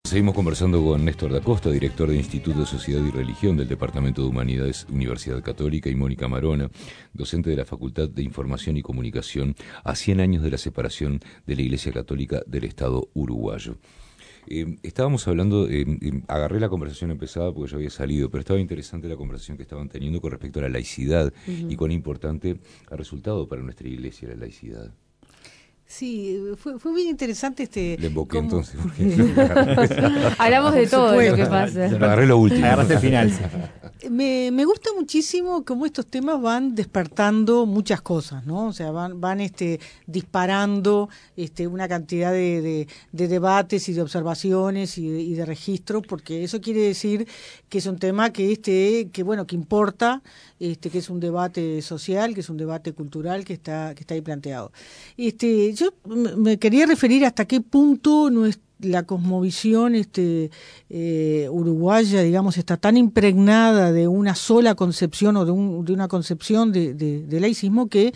Seguimos conversando con Néstor da Costa, director del Instituto de Sociedad y Religión del Departamento de Humanidades, Universidad Católica, y Mónica Marona, docente de la Facultad de Información y Comunicación, a 100 años de la separación de la Iglesia Católica del Estado uruguayo. Estábamos hablando, agarré la conversación empezada porque yo había salido, pero estaba interesante la conversación que estaban teniendo con respecto a la laicidad y cuán importante ha resultado para nuestra Iglesia la laicidad. Sí, fue bien interesante Le invoqué entonces. Hablamos de todo lo que pasa. Agarré lo último. Agarraste el final. Me gusta muchísimo cómo estos temas van despertando muchas cosas, ¿no? O sea, van disparando una cantidad de debates y de observaciones y de registros, porque eso quiere decir que es un tema que importa, que es un debate social, que es un debate cultural que está ahí planteado. Yo me quería referir hasta qué punto la cosmovisión uruguaya, digamos, está tan impregnada de una sola concepción o de una concepción de laicismo que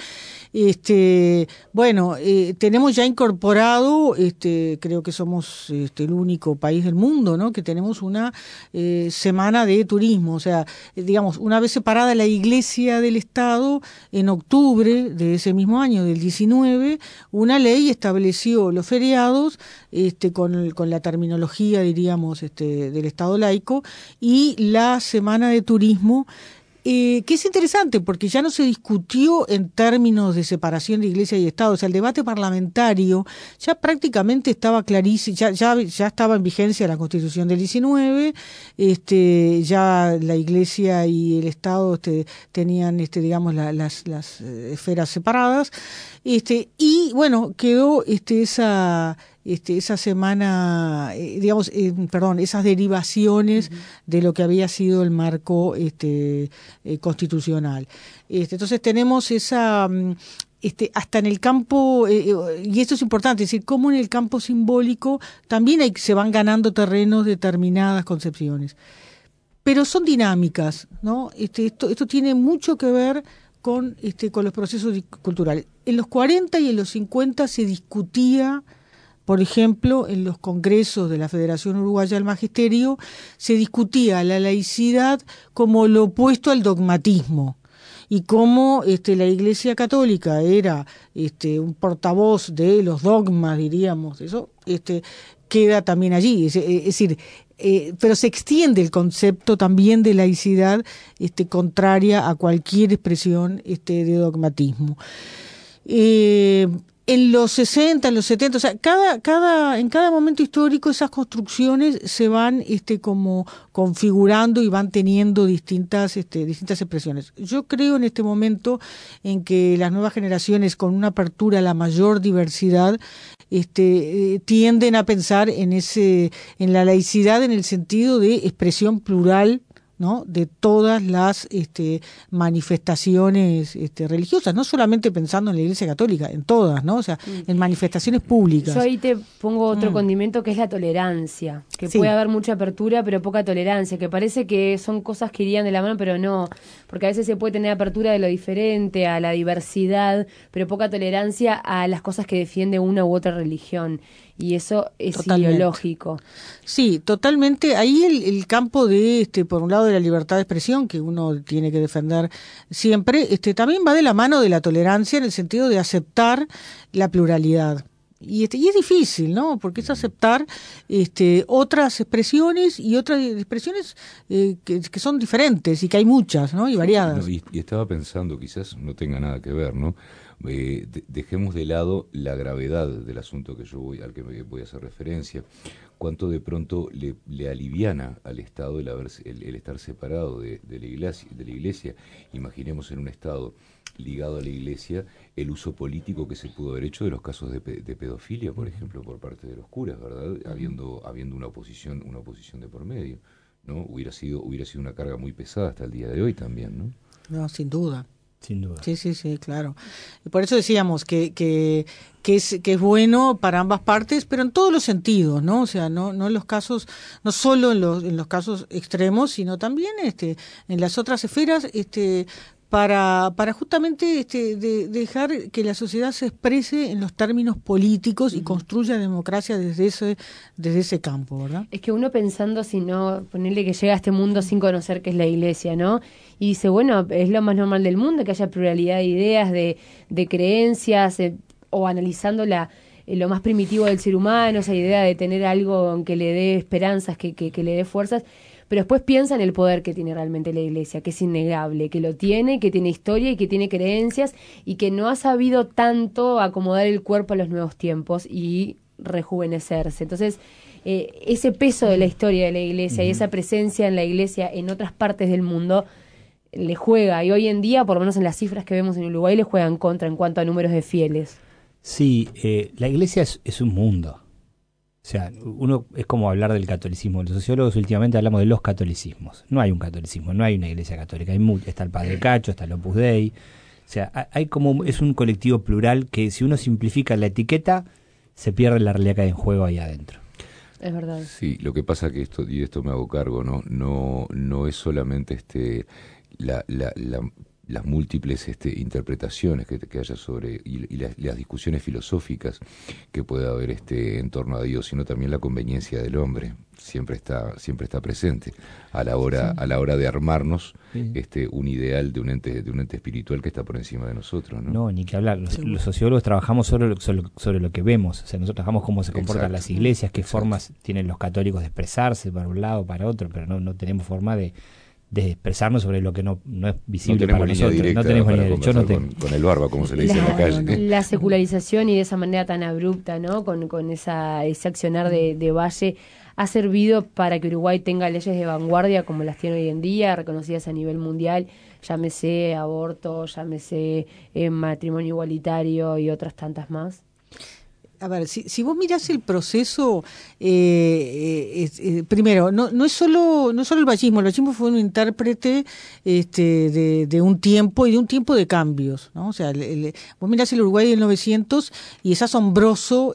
tenemos ya incorporado, creo que somos el único país del mundo, ¿no?, que tenemos una semana de turismo. O sea, digamos, una vez separada la Iglesia del Estado, en octubre de ese mismo año, del 19, una ley estableció los feriados con la terminología, diríamos, del Estado laico, y la semana de turismo, que es interesante porque ya no se discutió en términos de separación de Iglesia y Estado. O sea, el debate parlamentario ya prácticamente estaba clarísimo, ya estaba en vigencia la Constitución del 19, ya la Iglesia y el Estado tenían, digamos, las esferas separadas, y bueno, quedó esa semana, esas derivaciones de lo que había sido el marco constitucional. Entonces tenemos esa hasta en el campo, y esto es importante, es decir, cómo en el campo simbólico también se van ganando terrenos determinadas concepciones. Pero son dinámicas, ¿no? Esto tiene mucho que ver con los procesos culturales. En los 40 y en los 50 se discutía, por ejemplo, en los congresos de la Federación Uruguaya del Magisterio, se discutía la laicidad como lo opuesto al dogmatismo, y cómo la Iglesia Católica era un portavoz de los dogmas, diríamos, eso queda también allí. Es decir, pero se extiende el concepto también de laicidad contraria a cualquier expresión de dogmatismo. En los 60, en los 70, o sea, en cada momento histórico esas construcciones se van como configurando y van teniendo distintas expresiones. Yo creo en este momento en que las nuevas generaciones, con una apertura a la mayor diversidad, tienden a pensar en la laicidad en el sentido de expresión plural, ¿no?, de todas las manifestaciones religiosas, no solamente pensando en la Iglesia Católica, en todas, ¿no? O sea, en manifestaciones públicas. Yo ahí te pongo otro condimento, que es la tolerancia, que puede haber mucha apertura pero poca tolerancia, que parece que son cosas que irían de la mano, pero no, porque a veces se puede tener apertura de lo diferente, a la diversidad, pero poca tolerancia a las cosas que defiende una u otra religión. Y eso es ideológico. Sí, totalmente. Ahí el campo de, por un lado, de la libertad de expresión, que uno tiene que defender siempre, también va de la mano de la tolerancia, en el sentido de aceptar la pluralidad. Y es difícil, ¿no? Porque es aceptar otras expresiones y otras expresiones que son diferentes y que hay muchas, ¿no? Y variadas. No, y estaba pensando, quizás no tenga nada que ver, ¿no? Dejemos de lado la gravedad del asunto al que voy a hacer referencia. Cuánto de pronto le aliviana al Estado el estar separado de la Iglesia. Imaginemos en un Estado ligado a la Iglesia el uso político que se pudo haber hecho de los casos de pedofilia, por ejemplo, por parte de los curas, ¿verdad? Habiendo una oposición de por medio, ¿no? Hubiera sido una carga muy pesada hasta el día de hoy también, ¿no? No, sin duda. Sin duda. Sí, claro. Y por eso decíamos que es bueno para ambas partes, pero en todos los sentidos, ¿no? O sea, no en los casos, no solo en los casos extremos, sino también en las otras esferas, para justamente dejar que la sociedad se exprese en los términos políticos y construya democracia desde ese campo, ¿verdad? Es que uno pensando, si no, ponerle que llega a este mundo sin conocer qué es la iglesia, ¿no? Y dice, bueno, es lo más normal del mundo, que haya pluralidad de ideas, de creencias, o analizando lo más primitivo del ser humano, esa idea de tener algo que le dé esperanzas, que le dé fuerzas. Pero después piensa en el poder que tiene realmente la iglesia, que es innegable, que lo tiene, que tiene historia y que tiene creencias y que no ha sabido tanto acomodar el cuerpo a los nuevos tiempos y rejuvenecerse. Entonces, ese peso de la historia de la iglesia y esa presencia en la iglesia en otras partes del mundo le juega. Y hoy en día, por lo menos en las cifras que vemos en Uruguay, le juegan contra en cuanto a números de fieles. Sí, la iglesia es un mundo. O sea, uno es como hablar del catolicismo. Los sociólogos últimamente hablamos de los catolicismos. No hay un catolicismo, no hay una iglesia católica. Está el Padre Cacho, está el Opus Dei. O sea, hay como es un colectivo plural que si uno simplifica la etiqueta, se pierde la realidad que hay en juego ahí adentro. Es verdad. Sí, lo que pasa que esto me hago cargo, no es solamente las múltiples interpretaciones que haya sobre y las discusiones filosóficas que pueda haber en torno a Dios, sino también la conveniencia del hombre siempre está presente a la hora de armarnos un ideal de un ente espiritual que está por encima de nosotros, ¿no? Ni que hablar. Los sociólogos trabajamos sobre lo que vemos. O sea, nosotros trabajamos cómo se comportan las iglesias, qué formas tienen los católicos de expresarse para un lado, para otro, pero no tenemos forma de expresarnos sobre lo que no es visible para nosotros. No tenemos línea directa. Con el barba, como se le dice en la calle. La secularización y de esa manera tan abrupta, ¿no? Con ese accionar de Valle ha servido para que Uruguay tenga leyes de vanguardia como las tiene hoy en día, reconocidas a nivel mundial, llámese aborto, llámese matrimonio igualitario y otras tantas más. A ver, si vos mirás el proceso, primero, no es solo el vallismo fue un intérprete de un tiempo y de un tiempo de cambios, ¿no? O sea, vos mirás el Uruguay del 900 y es asombroso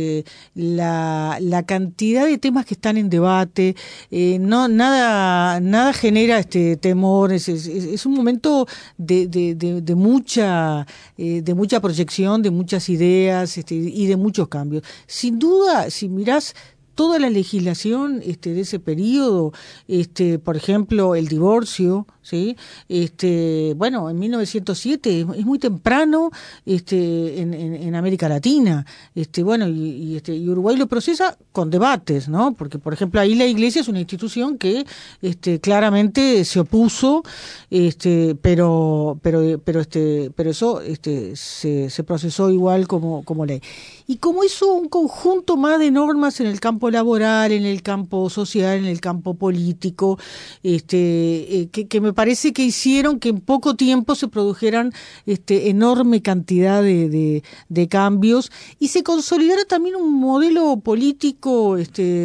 la cantidad de temas que están en debate, nada genera temor, es un momento de mucha proyección, de muchas ideas y de muchos cambios. Sin duda, si mirás toda la legislación de ese periodo, por ejemplo, el divorcio, ¿sí? Bueno, en 1907 es muy temprano en América Latina. Bueno, y Uruguay lo procesa con debates, ¿no? Porque, por ejemplo, ahí la Iglesia es una institución que claramente se opuso, pero eso se procesó igual como ley. Y como hizo un conjunto más de normas en el campo laboral, en el campo social, en el campo político, que me parece que hicieron que en poco tiempo se produjeran enorme cantidad de cambios y se consolidara también un modelo político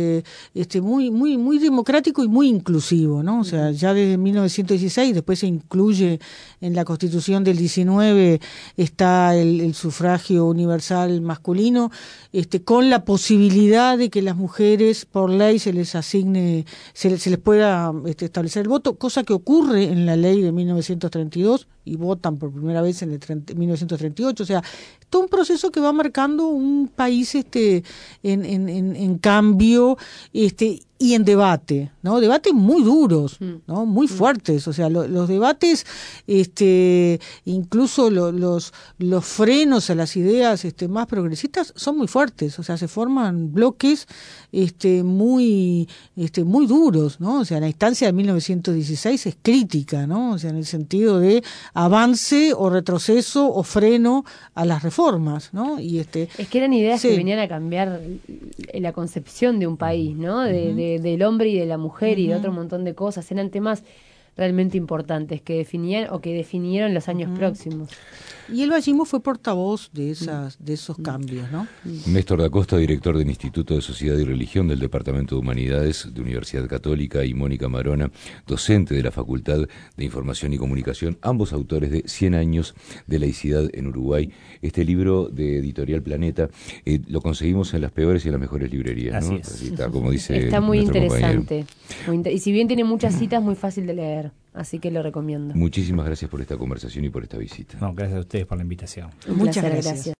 muy democrático y muy inclusivo, ¿no? O sea, ya desde 1916, después se incluye en la Constitución del 19, está el sufragio universal masculino, con la posibilidad de que las mujeres por ley se les asigne, se les pueda establecer el voto, cosa que ocurre en la ley de 1932 y votan por primera vez en 1938. O sea, todo un proceso que va marcando un país en cambio y en debate, ¿no? Debates muy duros, ¿no? Muy fuertes. O sea, los debates, incluso los frenos a las ideas más progresistas son muy fuertes. O sea, se forman bloques muy duros, ¿no? O sea, la instancia de 1916 es crítica, ¿no? O sea, en el sentido de avance o retroceso o freno a las reformas, ¿no? Y es que eran ideas que venían a cambiar la concepción de un país, ¿no? Del hombre y de la mujer y de otro montón de cosas. Eran temas realmente importantes que definieron los años próximos. Y el vallismo fue portavoz de esos cambios, ¿no? Néstor da Costa, director del Instituto de Sociedad y Religión del Departamento de Humanidades de Universidad Católica, y Mónica Marona, docente de la Facultad de Información y Comunicación, ambos autores de 100 años de laicidad en Uruguay. Este libro de Editorial Planeta lo conseguimos en las peores y en las mejores librerías, ¿no? Así es. Así está, como dice está muy nuestro interesante. Y si bien tiene muchas citas, muy fácil de leer. Así que lo recomiendo. Muchísimas gracias por esta conversación y por esta visita. No, gracias a ustedes por la invitación. Muchas gracias.